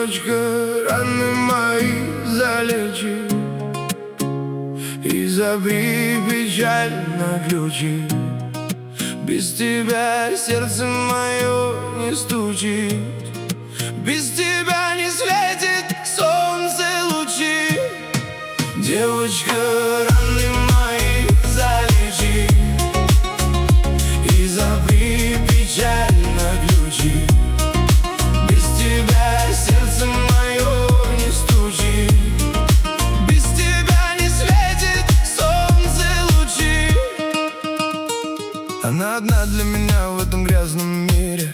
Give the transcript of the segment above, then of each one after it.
Девочка, раны мои залечи и забери печаль на ключи. Без тебя сердце мое не стучит, без тебя не светит солнце лучи. Девочка, раны мои залечи и забери печаль на ключи. Без тебя сердце мое не стучит, без тебя не светит солнце лучи. Она одна для меня в этом грязном мире.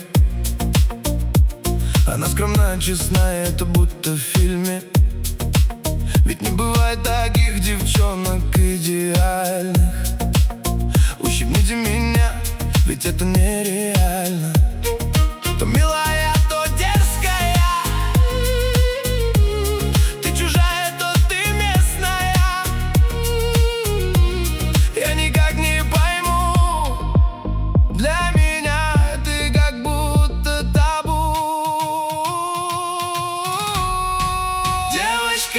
Она скромна, честна, это будто в фильме. Ведь не бывает таких девчонок идеальных. Ущипните меня, ведь это нереально. То милая, то дерзкая, ты чужая, то ты местная. Я никак не пойму, для меня ты как будто табу. Девочка,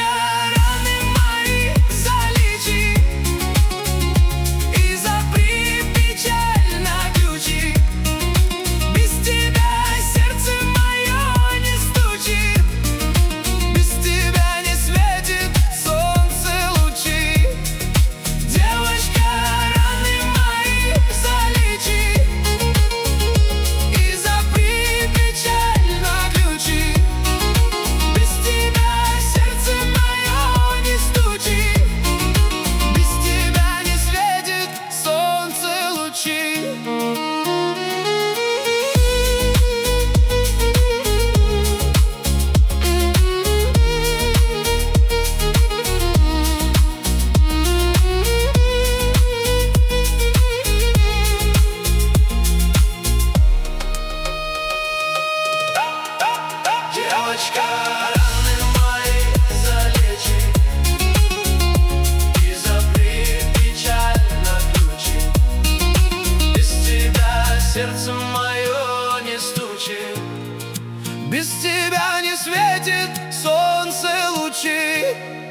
раны мои залечи и забри печаль на ключи. Без тебя сердце мое не стучит, без тебя не светит солнце лучи.